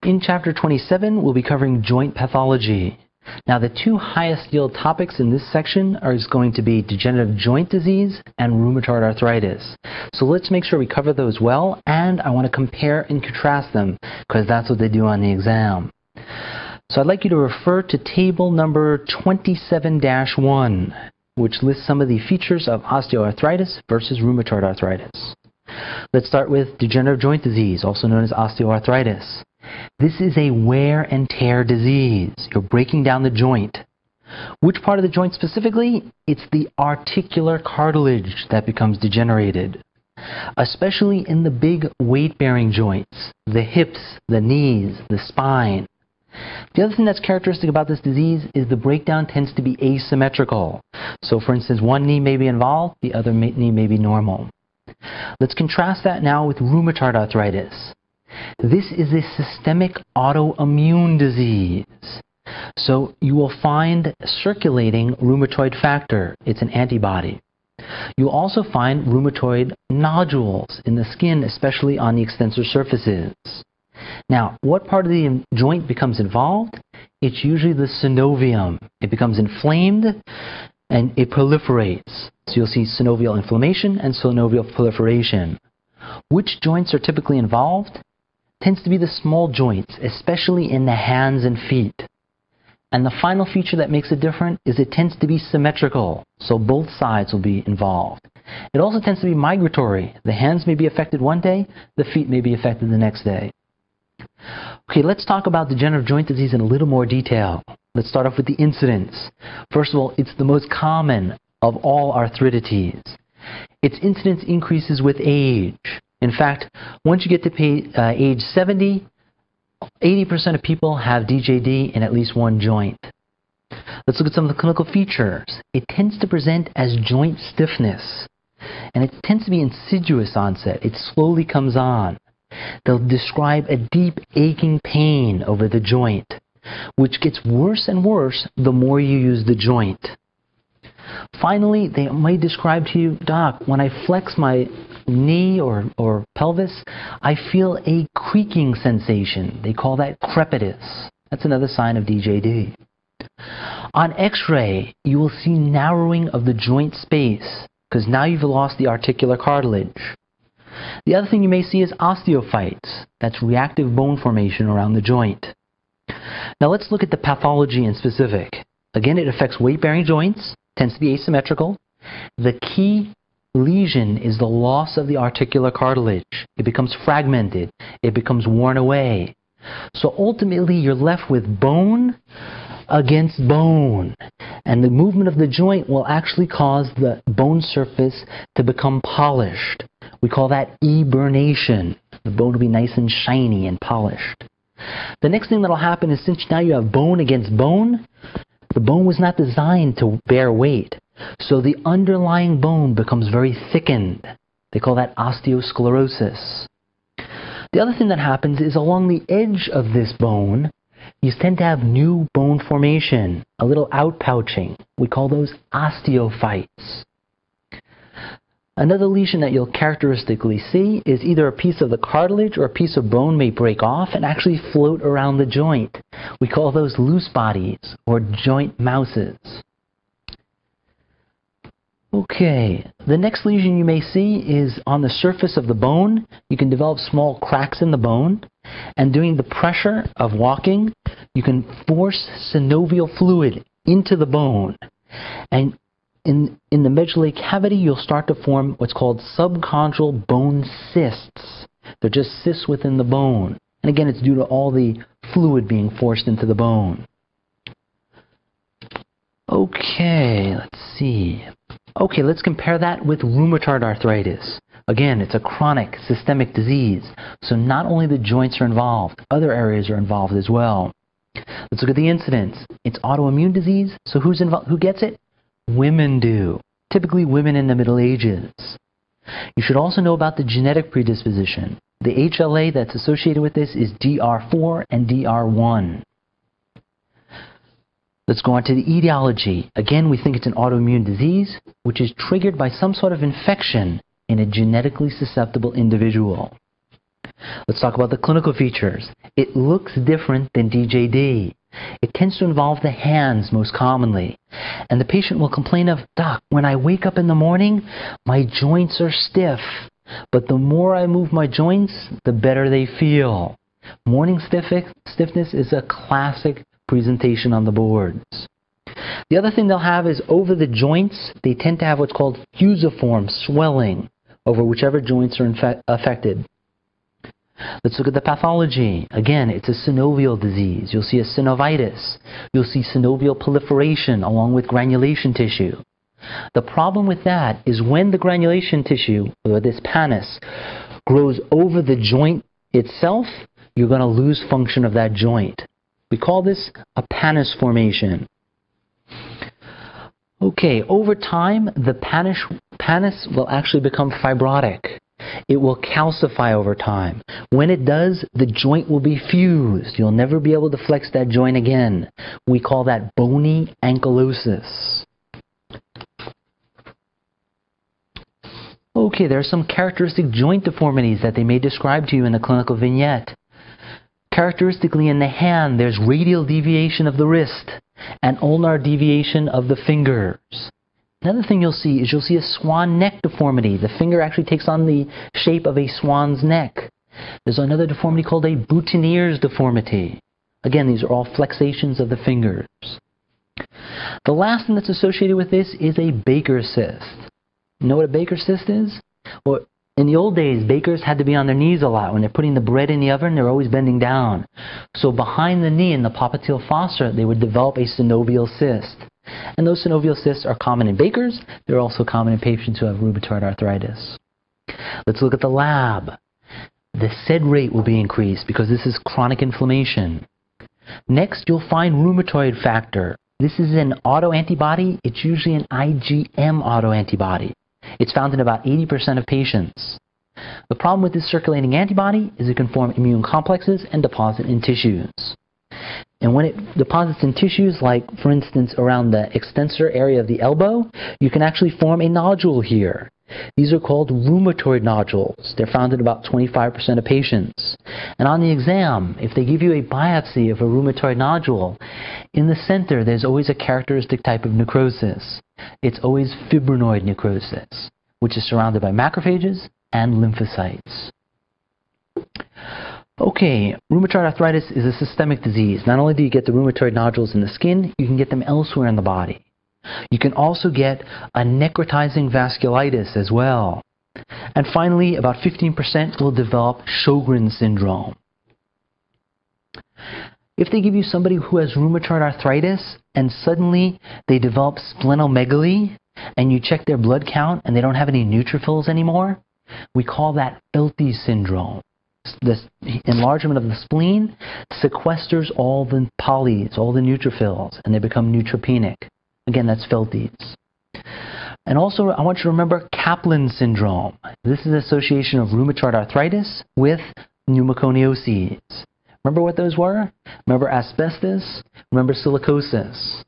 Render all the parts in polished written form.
In Chapter 27, we'll be covering joint pathology. Now, the two highest yield topics in this section are going to be degenerative joint disease and rheumatoid arthritis. So let's make sure we cover those well, and I want to compare and contrast them because that's what they do on the exam. So I'd like you to refer to table number 27-1, which lists some of the features of osteoarthritis versus rheumatoid arthritis. Let's start with degenerative joint disease, also known as osteoarthritis. This is a wear and tear disease. You're breaking down the joint. Which part of the joint specifically? It's the articular cartilage that becomes degenerated, especially in the big weight-bearing joints, the hips, the knees, the spine. The other thing that's characteristic about this disease is the breakdown tends to be asymmetrical. So for instance, one knee may be involved, the other knee may be normal. Let's contrast that now with rheumatoid arthritis. This is a systemic autoimmune disease. So you will find circulating rheumatoid factor. It's an antibody. You'll also find rheumatoid nodules in the skin, especially on the extensor surfaces. Now, what part of the joint becomes involved? It's usually the synovium. It becomes inflamed and it proliferates. So you'll see synovial inflammation and synovial proliferation. Which joints are typically involved? Tends to be the small joints, especially in the hands and feet. And the final feature that makes it different is it tends to be symmetrical, so both sides will be involved. It also tends to be migratory. The hands may be affected one day, the feet may be affected the next day. Okay, let's talk about degenerative joint disease in a little more detail. Let's start off with the incidence. First of all, it's the most common of all arthritides. Its incidence increases with age. In fact, once you get to age 70, 80% of people have DJD in at least one joint. Let's look at some of the clinical features. It tends to present as joint stiffness, and it tends to be insidious onset. It slowly comes on. They'll describe a deep aching pain over the joint, which gets worse and worse the more you use the joint. Finally, they might describe to you, Doc, when I flex my knee or pelvis, I feel a creaking sensation. They call that crepitus. That's another sign of DJD. On X-ray, you will see narrowing of the joint space because now you've lost the articular cartilage. The other thing you may see is osteophytes. That's reactive bone formation around the joint. Now let's look at the pathology in specific. Again, it affects weight-bearing joints, tends to be asymmetrical. The key lesion is the loss of the articular cartilage. It becomes fragmented. It becomes worn away. So ultimately, you're left with bone against bone. And the movement of the joint will actually cause the bone surface to become polished. We call that eburnation. The bone will be nice and shiny and polished. The next thing that will happen is since now you have bone against bone, the bone was not designed to bear weight. So the underlying bone becomes very thickened. They call that osteosclerosis. The other thing that happens is along the edge of this bone, you tend to have new bone formation, a little outpouching. We call those osteophytes. Another lesion that you'll characteristically see is either a piece of the cartilage or a piece of bone may break off and actually float around the joint. We call those loose bodies or joint mouses. Okay, the next lesion you may see is on the surface of the bone. You can develop small cracks in the bone, and during the pressure of walking, you can force synovial fluid into the bone. And in the medullary cavity, you'll start to form what's called subchondral bone cysts. They're just cysts within the bone. And again, it's due to all the fluid being forced into the bone. Okay, let's see. Okay, let's compare that with rheumatoid arthritis. Again, it's a chronic systemic disease, so not only the joints are involved, other areas are involved as well. Let's look at the incidence. It's autoimmune disease, so who's involved? Who gets it? Women do. Typically women in the Middle Ages. You should also know about the genetic predisposition. The HLA that's associated with this is DR4 and DR1. Let's go on to the etiology. Again, we think it's an autoimmune disease, which is triggered by some sort of infection in a genetically susceptible individual. Let's talk about the clinical features. It looks different than DJD. It tends to involve the hands most commonly. And the patient will complain of, "Doc, when I wake up in the morning, my joints are stiff. But the more I move my joints, the better they feel." Morning stiffness is a classic presentation on the boards. The other thing they'll have is over the joints, they tend to have what's called fusiform swelling over whichever joints are affected. Let's look at the pathology. Again, it's a synovial disease. You'll see a synovitis. You'll see synovial proliferation along with granulation tissue. The problem with that is when the granulation tissue, or this pannus, grows over the joint itself, you're going to lose function of that joint. We call this a pannus formation. Okay, over time, the pannus will actually become fibrotic. It will calcify over time. When it does, the joint will be fused. You'll never be able to flex that joint again. We call that bony ankylosis. Okay, there are some characteristic joint deformities that they may describe to you in a clinical vignette. Characteristically in the hand, there's radial deviation of the wrist and ulnar deviation of the fingers. Another thing you'll see is a swan neck deformity. The finger actually takes on the shape of a swan's neck. There's another deformity called a boutonniere's deformity. Again, these are all flexations of the fingers. The last thing that's associated with this is a Baker's cyst. You know what a Baker's cyst is? Well, in the old days, bakers had to be on their knees a lot. When they're putting the bread in the oven, they're always bending down. So behind the knee in the popliteal fossa, they would develop a synovial cyst. And those synovial cysts are common in bakers. They're also common in patients who have rheumatoid arthritis. Let's look at the lab. The SED rate will be increased because this is chronic inflammation. Next, you'll find rheumatoid factor. This is an autoantibody. It's usually an IgM autoantibody. It's found in about 80% of patients. The problem with this circulating antibody is it can form immune complexes and deposit in tissues. And when it deposits in tissues, like for instance around the extensor area of the elbow, you can actually form a nodule here. These are called rheumatoid nodules. They're found in about 25% of patients. And on the exam, if they give you a biopsy of a rheumatoid nodule, in the center there's always a characteristic type of necrosis. It's always fibrinoid necrosis, which is surrounded by macrophages and lymphocytes. Okay, rheumatoid arthritis is a systemic disease. Not only do you get the rheumatoid nodules in the skin, you can get them elsewhere in the body. You can also get a necrotizing vasculitis as well. And finally, about 15% will develop Sjogren's syndrome. If they give you somebody who has rheumatoid arthritis and suddenly they develop splenomegaly and you check their blood count and they don't have any neutrophils anymore, we call that Feltes syndrome. This enlargement of the spleen sequesters all the polys, all the neutrophils, and they become neutropenic. Again, that's Feltes. And also, I want you to remember Kaplan syndrome. This is an association of rheumatoid arthritis with pneumoconioses. Remember what those were? Remember asbestos? Remember silicosis?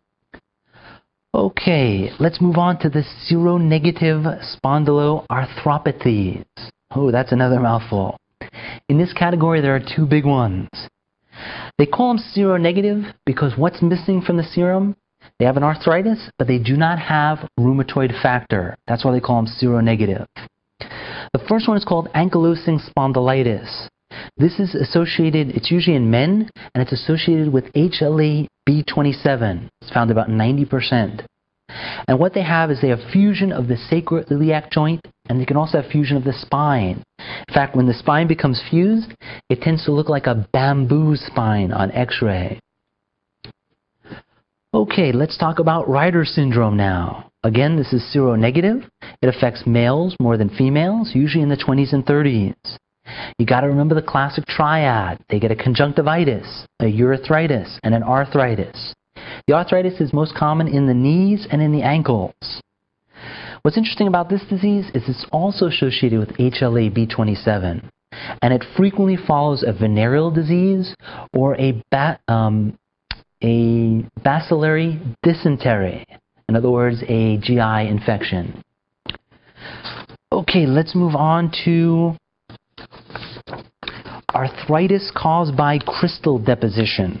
Okay, let's move on to the seronegative spondyloarthropathies. Oh, that's another mouthful. In this category, there are two big ones. They call them seronegative because what's missing from the serum? They have an arthritis, but they do not have rheumatoid factor. That's why they call them seronegative. The first one is called ankylosing spondylitis. This is associated, it's usually in men, and it's associated with HLA-B27. It's found about 90%. And what they have is they have fusion of the sacroiliac joint, and they can also have fusion of the spine. In fact, when the spine becomes fused, it tends to look like a bamboo spine on X-ray. Okay, let's talk about Reiter syndrome now. Again, this is seronegative. It affects males more than females, usually in the 20s and 30s. You got to remember the classic triad. They get a conjunctivitis, a urethritis, and an arthritis. The arthritis is most common in the knees and in the ankles. What's interesting about this disease is it's also associated with HLA-B27, and it frequently follows a venereal disease or a bacillary dysentery, in other words, a GI infection. Okay, let's move on to Arthritis caused by crystal deposition.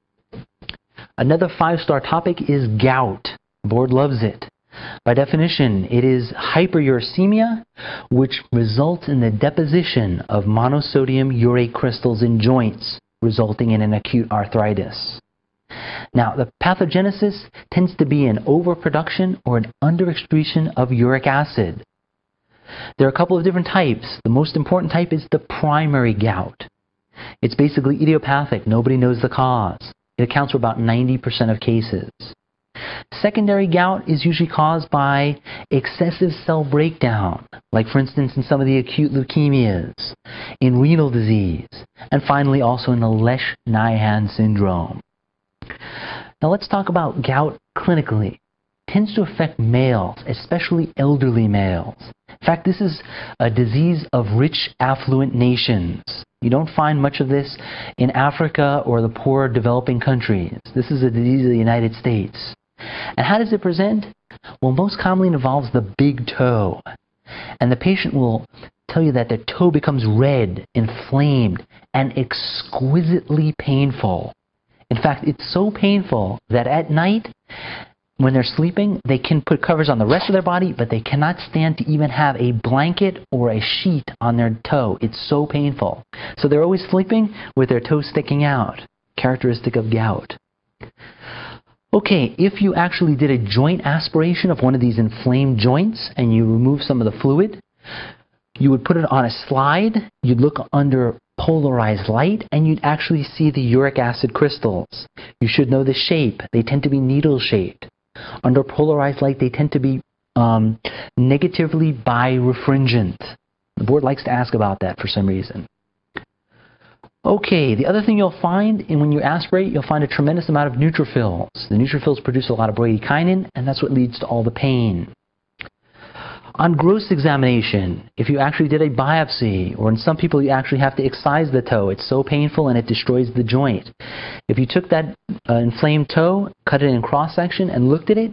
Another 5-star topic is gout. The board loves it. By definition, it is hyperuricemia, which results in the deposition of monosodium urate crystals in joints, resulting in an acute arthritis. Now, the pathogenesis tends to be an overproduction or an underexcretion of uric acid. There are a couple of different types. The most important type is the primary gout. It's basically idiopathic. Nobody knows the cause. It accounts for about 90% of cases. Secondary gout is usually caused by excessive cell breakdown, like for instance in some of the acute leukemias, in renal disease, and finally also in the Lesch-Nyhan syndrome. Now let's talk about gout clinically. It tends to affect males, especially elderly males. In fact, this is a disease of rich, affluent nations. You don't find much of this in Africa or the poor developing countries. This is a disease of the United States. And how does it present? Well, most commonly it involves the big toe. And the patient will tell you that their toe becomes red, inflamed, and exquisitely painful. In fact, it's so painful that at night, when they're sleeping, they can put covers on the rest of their body, but they cannot stand to even have a blanket or a sheet on their toe. It's so painful. So they're always sleeping with their toes sticking out, characteristic of gout. Okay, if you actually did a joint aspiration of one of these inflamed joints and you remove some of the fluid, you would put it on a slide, you'd look under polarized light, and you'd actually see the uric acid crystals. You should know the shape. They tend to be needle-shaped. Under polarized light, they tend to be negatively birefringent. The board likes to ask about that for some reason. Okay, the other thing you'll find, and when you aspirate, you'll find a tremendous amount of neutrophils. The neutrophils produce a lot of bradykinin, and that's what leads to all the pain. On gross examination, if you actually did a biopsy, or in some people you actually have to excise the toe, it's so painful and it destroys the joint. If you took that inflamed toe, cut it in cross-section, and looked at it,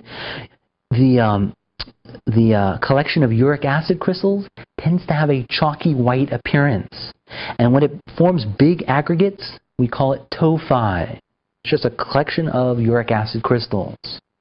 the collection of uric acid crystals tends to have a chalky white appearance. And when it forms big aggregates, we call it tophi. It's just a collection of uric acid crystals.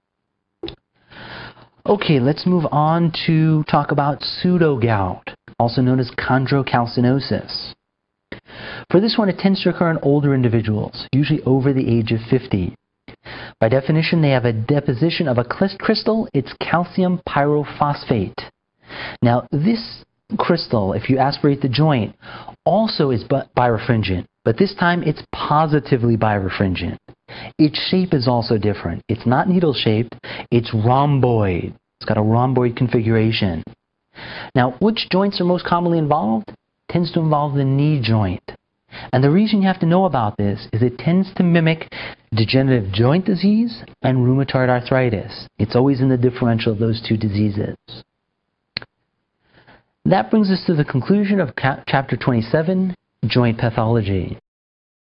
Okay, let's move on to talk about pseudogout, also known as chondrocalcinosis. For this one, it tends to occur in older individuals, usually over the age of 50. By definition, they have a deposition of a crystal. It's calcium pyrophosphate. Now, this crystal, if you aspirate the joint, also is birefringent, but this time it's positively birefringent. Its shape is also different. It's not needle-shaped, it's rhomboid. It's got a rhomboid configuration. Now, which joints are most commonly involved? It tends to involve the knee joint. And the reason you have to know about this is it tends to mimic degenerative joint disease and rheumatoid arthritis. It's always in the differential of those two diseases. That brings us to the conclusion of Chapter 27, Joint Pathology.